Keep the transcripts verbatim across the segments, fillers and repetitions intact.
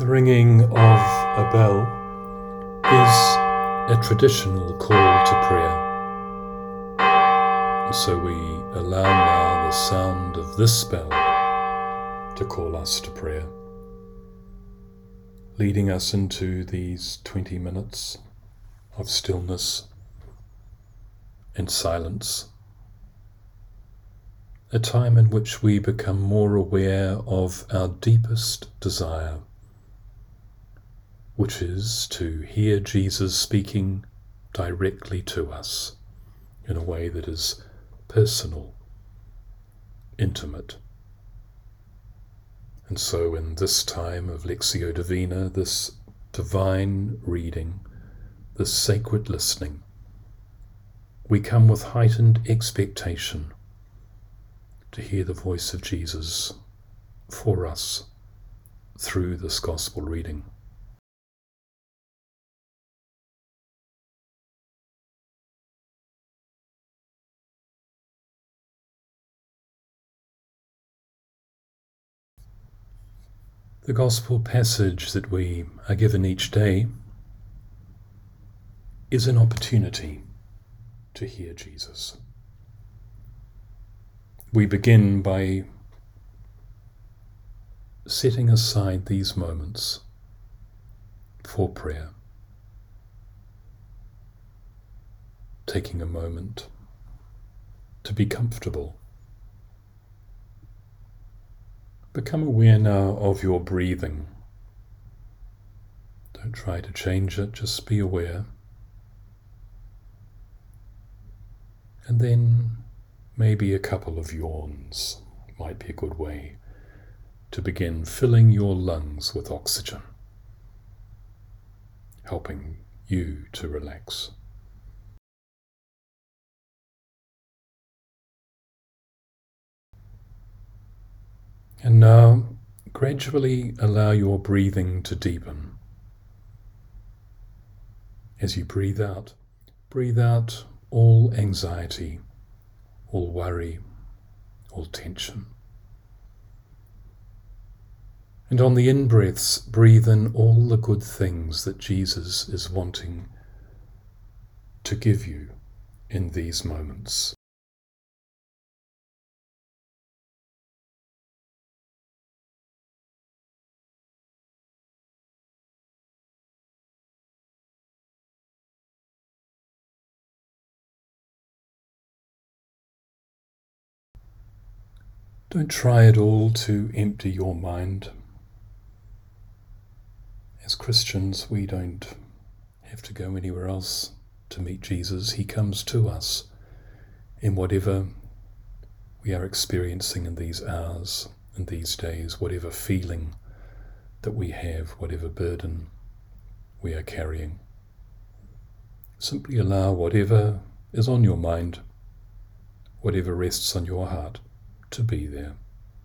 The ringing of a bell is a traditional call to prayer. And so we allow now the sound of this bell to call us to prayer, leading us into these twenty minutes of stillness and silence, a time in which we become more aware of our deepest desire, which is to hear Jesus speaking directly to us in a way that is personal, intimate. And so in this time of Lectio Divina, this divine reading, this sacred listening, we come with heightened expectation to hear the voice of Jesus for us through this gospel reading. The gospel passage that we are given each day is an opportunity to hear Jesus. We begin by setting aside these moments for prayer, taking a moment to be comfortable. Become aware now of your breathing. Don't try to change it, just be aware. And then maybe a couple of yawns might be a good way to begin filling your lungs with oxygen, helping you to relax. And now, gradually allow your breathing to deepen. As you breathe out, breathe out all anxiety, all worry, all tension. And on the in-breaths, breathe in all the good things that Jesus is wanting to give you in these moments. Don't try at all to empty your mind. As Christians, we don't have to go anywhere else to meet Jesus. He comes to us in whatever we are experiencing in these hours and these days, whatever feeling that we have, whatever burden we are carrying. Simply allow whatever is on your mind, whatever rests on your heart, to be there.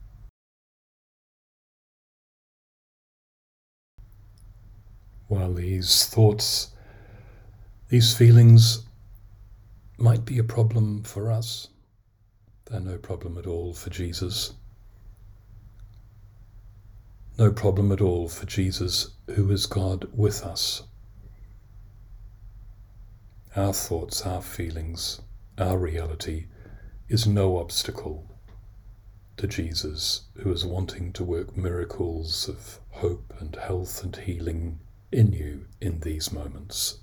While these thoughts, these feelings might be a problem for us, they're no problem at all for Jesus. No problem at all for Jesus, who is God with us. Our thoughts, our feelings, our reality is no obstacle to Jesus, who is wanting to work miracles of hope and health and healing in you in these moments.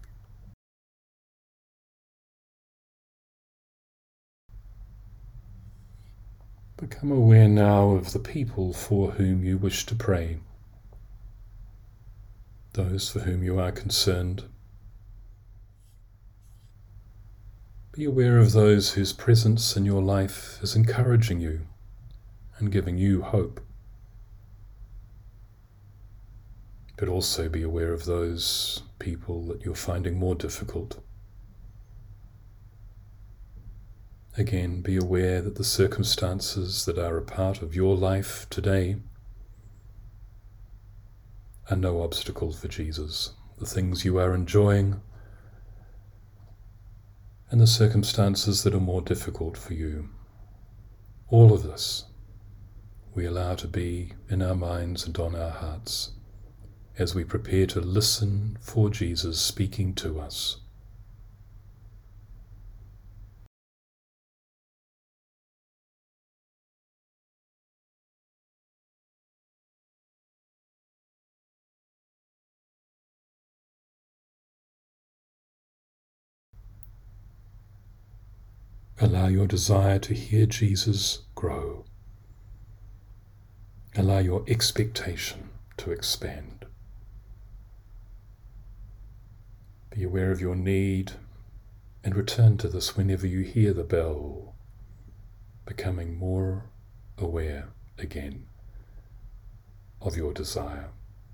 Become aware now of the people for whom you wish to pray, those for whom you are concerned. Be aware of those whose presence in your life is encouraging you and giving you hope. But also be aware of those people that you're finding more difficult. Again, be aware that the circumstances that are a part of your life today are no obstacle for Jesus. The things you are enjoying and the circumstances that are more difficult for you. All of this we allow to be in our minds and on our hearts as we prepare to listen for Jesus speaking to us. Allow your desire to hear Jesus grow. Allow your expectation to expand. Be aware of your need and return to this whenever you hear the bell, becoming more aware again of your desire.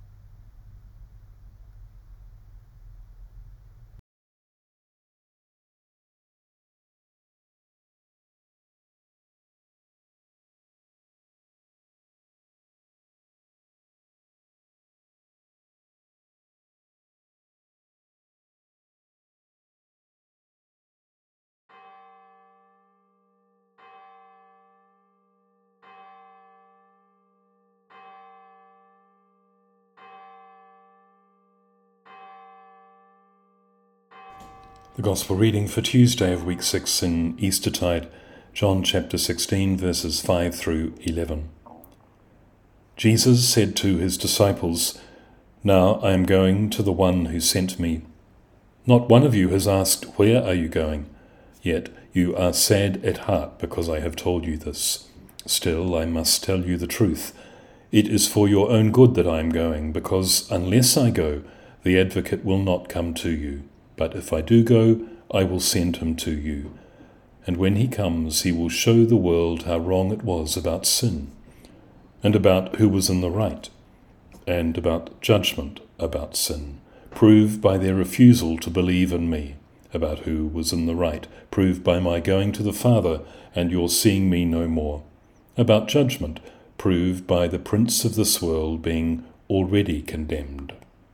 The Gospel reading for Tuesday of week six in Eastertide, John chapter sixteen, verses five through eleven. Jesus said to his disciples, "Now I am going to the one who sent me. Not one of you has asked, 'Where are you going?' Yet you are sad at heart because I have told you this. Still, I must tell you the truth. It is for your own good that I am going, because unless I go, the Advocate will not come to you. But if I do go, I will send him to you. And when he comes, he will show the world how wrong it was about sin, and about who was in the right, and about judgment about sin, proved by their refusal to believe in me, about who was in the right, proved by my going to the Father and your seeing me no more, about judgment, proved by the prince of this world being already condemned."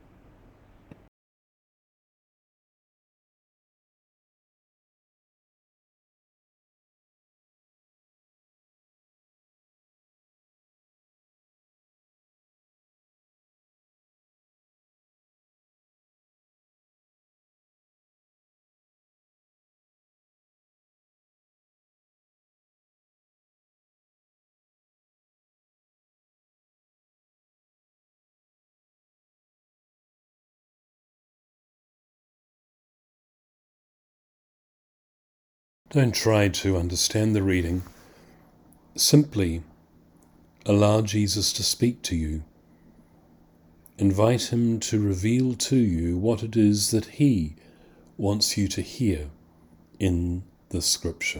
Don't try to understand the reading. Simply allow Jesus to speak to you. Invite him to reveal to you what it is that he wants you to hear in the scripture.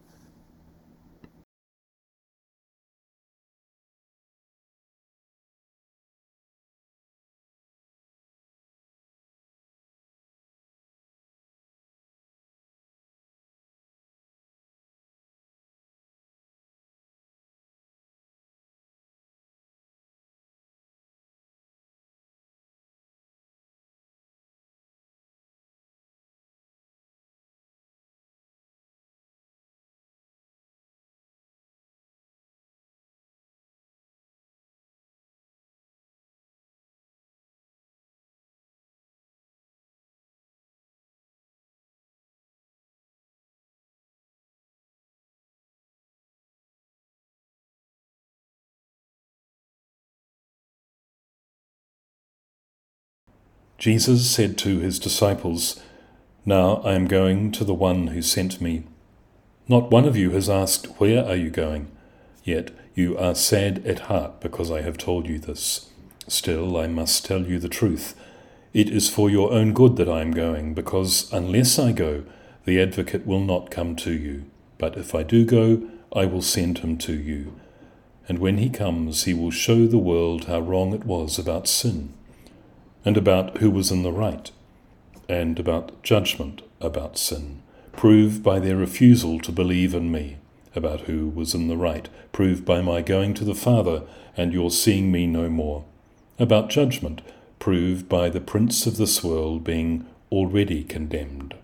Jesus said to his disciples, "Now I am going to the one who sent me. Not one of you has asked, 'Where are you going?' Yet you are sad at heart because I have told you this. Still, I must tell you the truth. It is for your own good that I am going, because unless I go, the Advocate will not come to you. But if I do go, I will send him to you. And when he comes, he will show the world how wrong it was about sin, and about who was in the right, and about judgment about sin, proved by their refusal to believe in me, about who was in the right, proved by my going to the Father and your seeing me no more, about judgment, proved by the prince of this world being already condemned."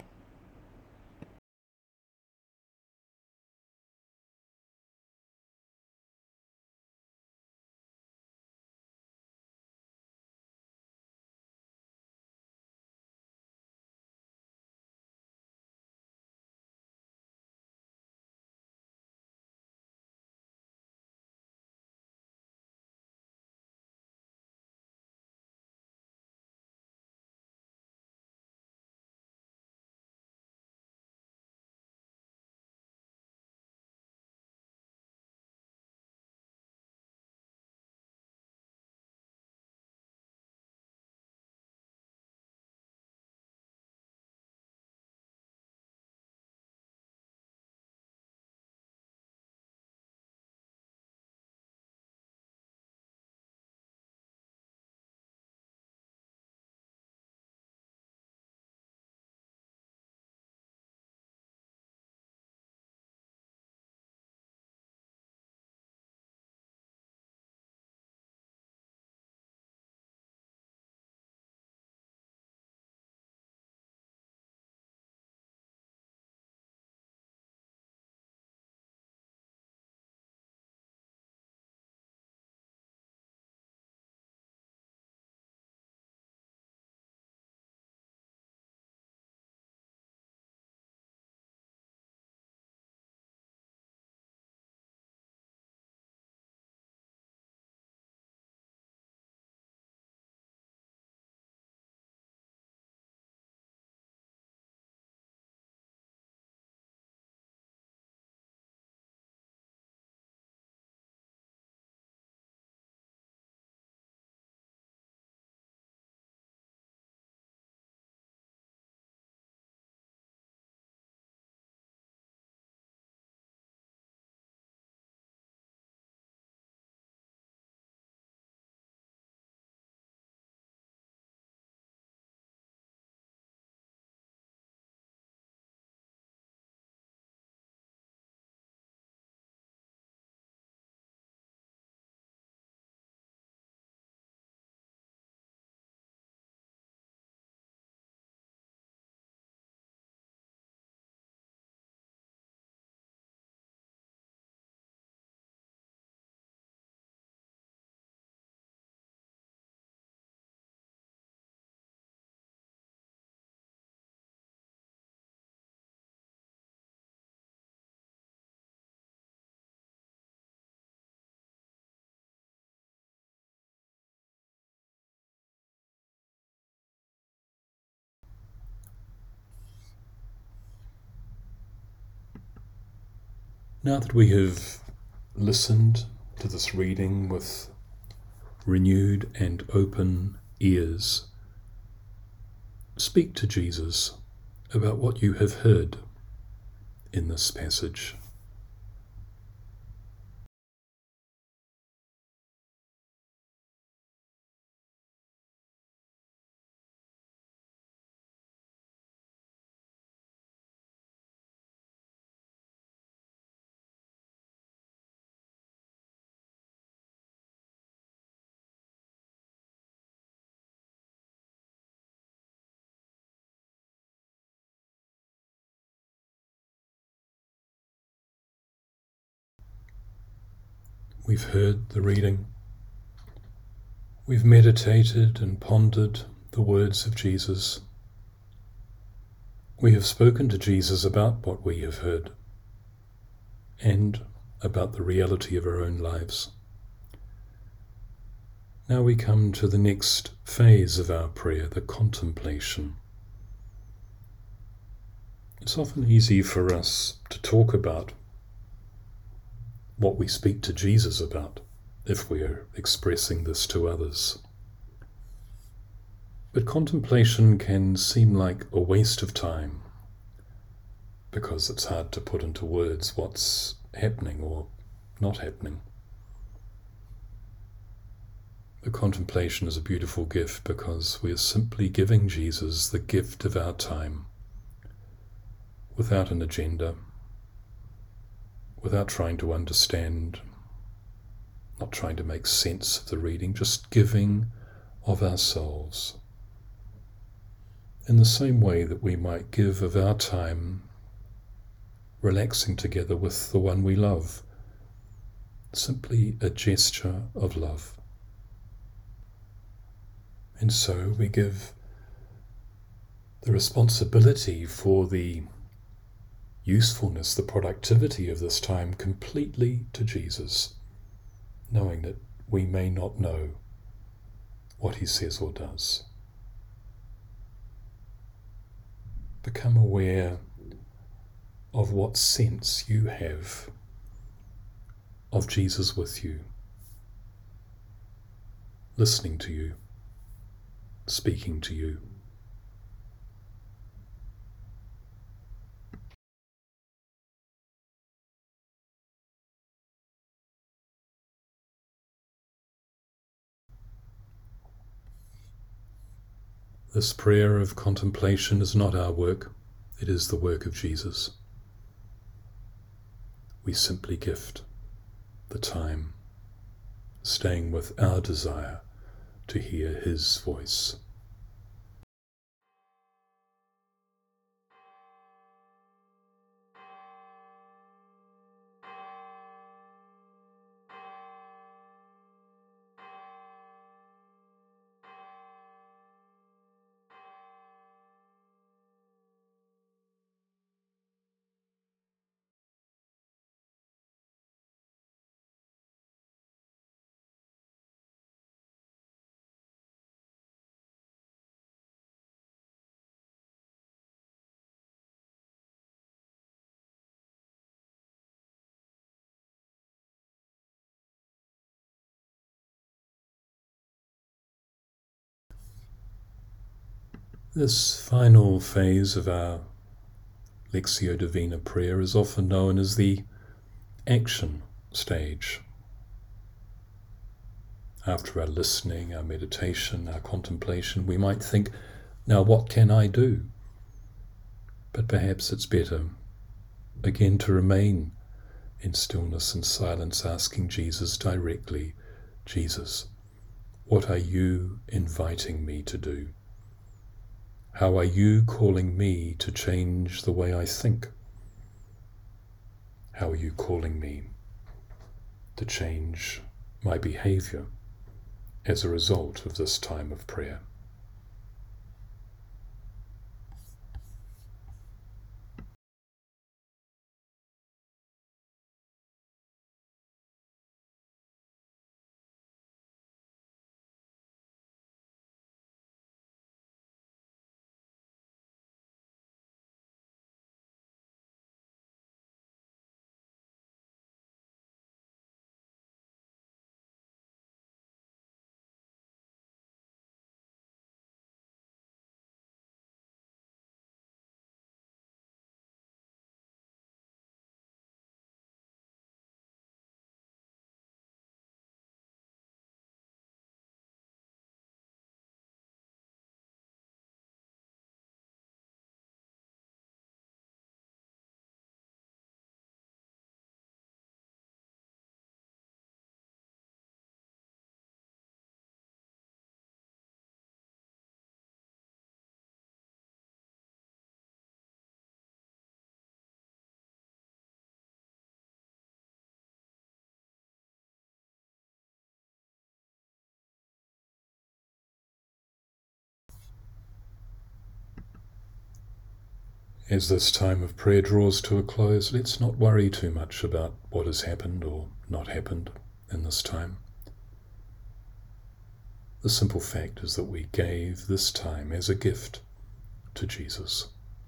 Now that we have listened to this reading with renewed and open ears, speak to Jesus about what you have heard in this passage. We've heard the reading. We've meditated and pondered the words of Jesus. We have spoken to Jesus about what we have heard and about the reality of our own lives. Now we come to the next phase of our prayer, the contemplation. It's often easy for us to talk about what we speak to Jesus about if we are expressing this to others. But contemplation can seem like a waste of time because it's hard to put into words what's happening or not happening. The contemplation is a beautiful gift because we are simply giving Jesus the gift of our time without an agenda, without trying to understand, not trying to make sense of the reading, just giving of ourselves. In the same way that we might give of our time relaxing together with the one we love, simply a gesture of love. And so we give the responsibility for the usefulness, the productivity of this time completely to Jesus, knowing that we may not know what he says or does. Become aware of what sense you have of Jesus with you, listening to you, speaking to you. This prayer of contemplation is not our work, it is the work of Jesus. We simply gift the time, staying with our desire to hear his voice. This final phase of our Lectio Divina prayer is often known as the action stage. After our listening, our meditation, our contemplation, we might think, now what can I do? But perhaps it's better, again, to remain in stillness and silence, asking Jesus directly, Jesus, what are you inviting me to do? How are you calling me to change the way I think? How are you calling me to change my behavior as a result of this time of prayer? As this time of prayer draws to a close, let's not worry too much about what has happened or not happened in this time. The simple fact is that we gave this time as a gift to Jesus.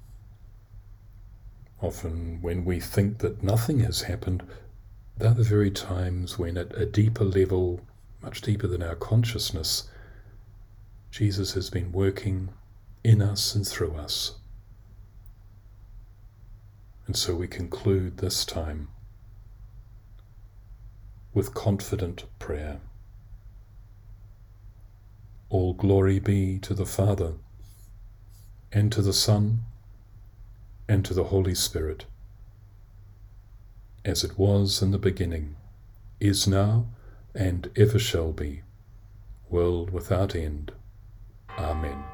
Often when we think that nothing has happened, they're the very times when at a deeper level, much deeper than our consciousness, Jesus has been working in us and through us. And so we conclude this time with confident prayer. All glory be to the Father, and to the Son, and to the Holy Spirit, as it was in the beginning, is now, and ever shall be, world without end. Amen.